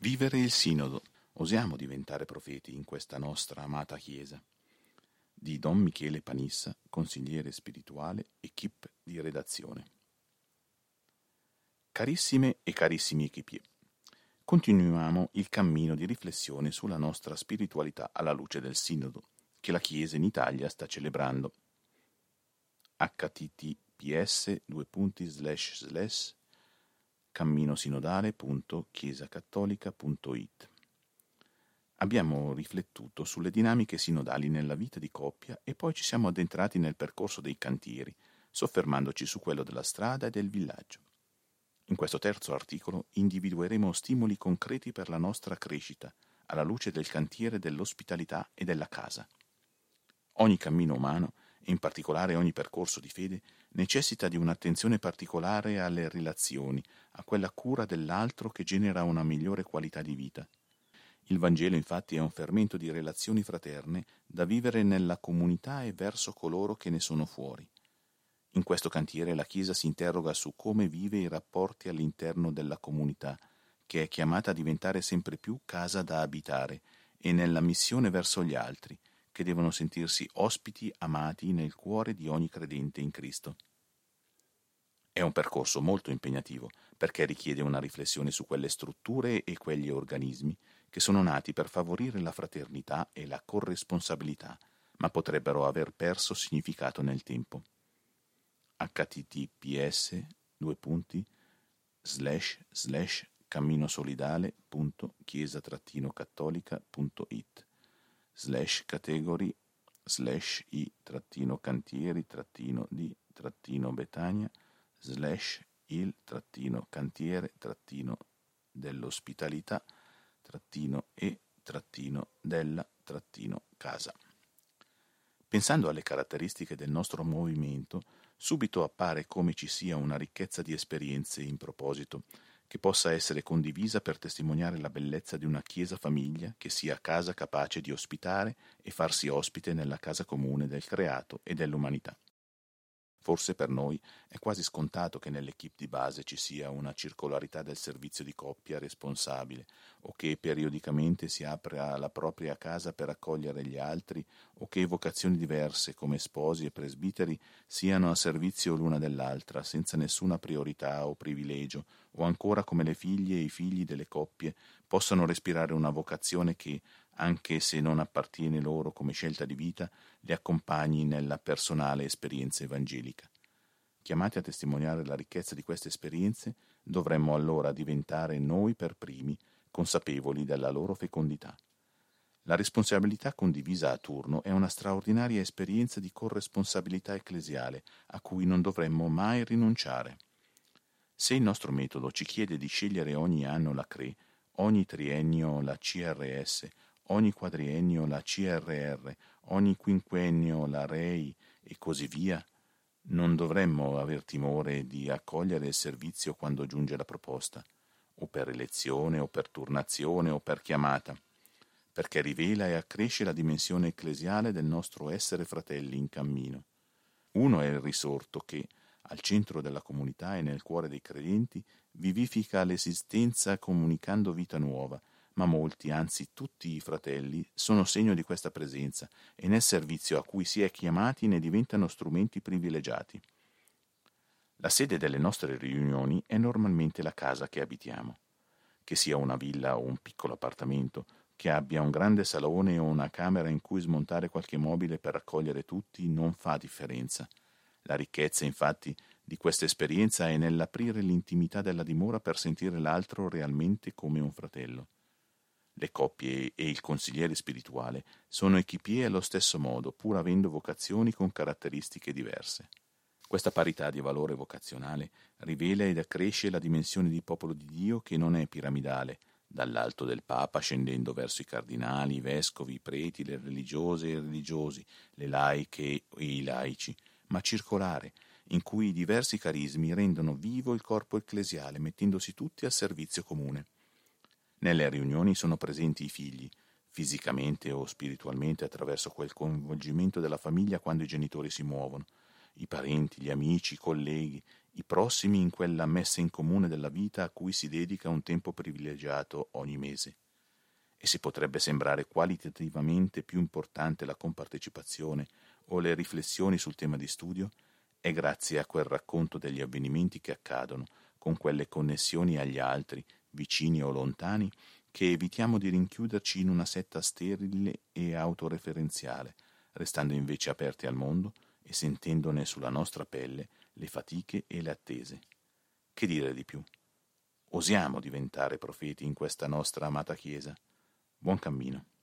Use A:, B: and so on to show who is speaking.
A: Vivere il Sinodo. Osiamo diventare profeti in questa nostra amata Chiesa. Di Don Michele Panissa, consigliere spirituale, equipe di redazione. Carissime e carissimi equipier, continuiamo il cammino di riflessione sulla nostra spiritualità alla luce del Sinodo che la Chiesa in Italia sta celebrando. https://camminosinodale.chiesacattolica.it. Abbiamo riflettuto sulle dinamiche sinodali nella vita di coppia e poi ci siamo addentrati nel percorso dei cantieri, soffermandoci su quello della strada e del villaggio. In questo terzo articolo individueremo stimoli concreti per la nostra crescita, alla luce del cantiere dell'ospitalità e della casa. Ogni cammino umano, e in particolare ogni percorso di fede, necessita di un'attenzione particolare alle relazioni, a quella cura dell'altro che genera una migliore qualità di vita. Il Vangelo infatti è un fermento di relazioni fraterne da vivere nella comunità e verso coloro che ne sono fuori. In questo cantiere la Chiesa si interroga su come vive i rapporti all'interno della comunità, che è chiamata a diventare sempre più casa da abitare, e nella missione verso gli altri, che devono sentirsi ospiti amati nel cuore di ogni credente in Cristo. È un percorso molto impegnativo, perché richiede una riflessione su quelle strutture e quegli organismi che sono nati per favorire la fraternità e la corresponsabilità, ma potrebbero aver perso significato nel tempo. https://camminosolidale.chiesatratino-cattolica.it/il-cantiere-e-della-casa. Pensando alle caratteristiche del nostro movimento, subito appare come ci sia una ricchezza di esperienze in proposito, che possa essere condivisa per testimoniare la bellezza di una Chiesa famiglia che sia casa capace di ospitare e farsi ospite nella casa comune del creato e dell'umanità. Forse per noi è quasi scontato che nell'equipe di base ci sia una circolarità del servizio di coppia responsabile, o che periodicamente si apra la propria casa per accogliere gli altri, o che vocazioni diverse come sposi e presbiteri siano a servizio l'una dell'altra senza nessuna priorità o privilegio, o ancora come le figlie e i figli delle coppie possano respirare una vocazione che, anche se non appartiene loro come scelta di vita, li accompagni nella personale esperienza evangelica. Chiamati a testimoniare la ricchezza di queste esperienze, dovremmo allora diventare noi per primi consapevoli della loro fecondità. La responsabilità condivisa a turno è una straordinaria esperienza di corresponsabilità ecclesiale a cui non dovremmo mai rinunciare. Se il nostro metodo ci chiede di scegliere ogni anno la CRE, ogni triennio la CRS, ogni quadriennio la CRR, ogni quinquennio la REI e così via, non dovremmo aver timore di accogliere il servizio quando giunge la proposta, o per elezione, o per turnazione, o per chiamata, perché rivela e accresce la dimensione ecclesiale del nostro essere fratelli in cammino. Uno è il risorto che, al centro della comunità e nel cuore dei credenti, vivifica l'esistenza comunicando vita nuova, ma molti, anzi tutti i fratelli, sono segno di questa presenza e nel servizio a cui si è chiamati ne diventano strumenti privilegiati. La sede delle nostre riunioni è normalmente la casa che abitiamo, che sia una villa o un piccolo appartamento, che abbia un grande salone o una camera in cui smontare qualche mobile per accogliere tutti non fa differenza. La ricchezza, infatti, di questa esperienza è nell'aprire l'intimità della dimora per sentire l'altro realmente come un fratello. Le coppie e il consigliere spirituale sono equipier allo stesso modo, pur avendo vocazioni con caratteristiche diverse. Questa parità di valore vocazionale rivela ed accresce la dimensione di popolo di Dio che non è piramidale, dall'alto del Papa scendendo verso i cardinali, i vescovi, i preti, le religiose e i religiosi, le laiche e i laici, ma circolare, in cui i diversi carismi rendono vivo il corpo ecclesiale, mettendosi tutti al servizio comune. Nelle riunioni sono presenti i figli, fisicamente o spiritualmente attraverso quel coinvolgimento della famiglia quando i genitori si muovono, i parenti, gli amici, i colleghi, i prossimi in quella messa in comune della vita a cui si dedica un tempo privilegiato ogni mese. E se potrebbe sembrare qualitativamente più importante la compartecipazione o le riflessioni sul tema di studio, è grazie a quel racconto degli avvenimenti che accadono, con quelle connessioni agli altri, vicini o lontani, che evitiamo di rinchiuderci in una setta sterile e autoreferenziale, restando invece aperti al mondo e sentendone sulla nostra pelle le fatiche e le attese. Che dire di più? Osiamo diventare profeti in questa nostra amata Chiesa. Buon cammino.